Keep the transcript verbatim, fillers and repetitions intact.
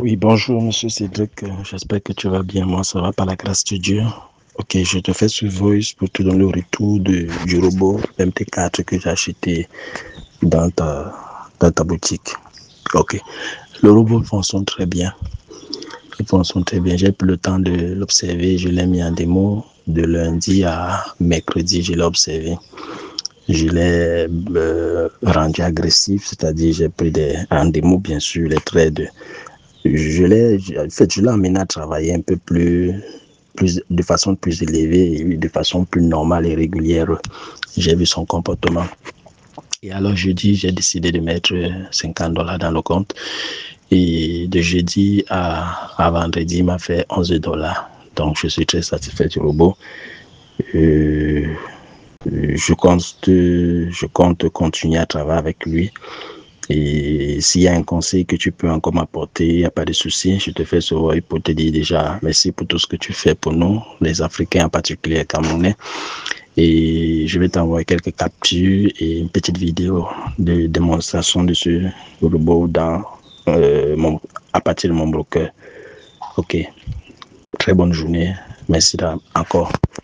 Oui, bonjour, monsieur Cédric. Euh, J'espère que tu vas bien. Moi, ça va par la grâce de Dieu. Ok, je te fais ce voice pour te donner le retour de, du robot M T quatre que j'ai acheté dans ta, dans ta boutique. Ok, le robot fonctionne très bien. Il fonctionne très bien. J'ai pris le temps de l'observer. Je l'ai mis en démo. De lundi à mercredi, je l'ai observé. Je l'ai euh, rendu agressif, c'est-à-dire j'ai pris des, en démo, bien sûr, les traits de je l'ai, en fait, je l'ai amené à travailler un peu plus, plus, de façon plus élevée et de façon plus normale et régulière. J'ai vu son comportement. Et alors, jeudi, j'ai décidé de mettre cinquante dollars dans le compte. Et de jeudi à, à vendredi, il m'a fait onze dollars. Donc, je suis très satisfait du robot. Euh, je compte, je compte continuer à travailler avec lui. Et s'il y a un conseil que tu peux encore m'apporter, il n'y a pas de souci. Je te fais ce voix pour te dire déjà merci pour tout ce que tu fais pour nous, les Africains en particulier, les Camerounais. Et je vais t'envoyer quelques captures et une petite vidéo de démonstration de ce robot dans, euh, mon, à partir de mon broker. Ok, très bonne journée. Merci encore.